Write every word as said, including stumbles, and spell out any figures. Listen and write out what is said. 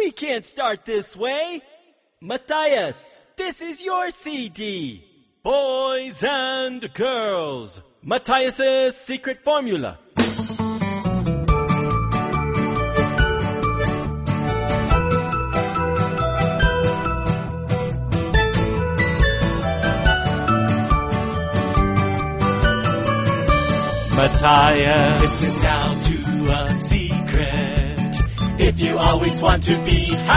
We can't start this way. Matthias, this is your C D. Boys and girls, Matthias's secret formula. Matthias, listen now to a secret. If you always want to be happy,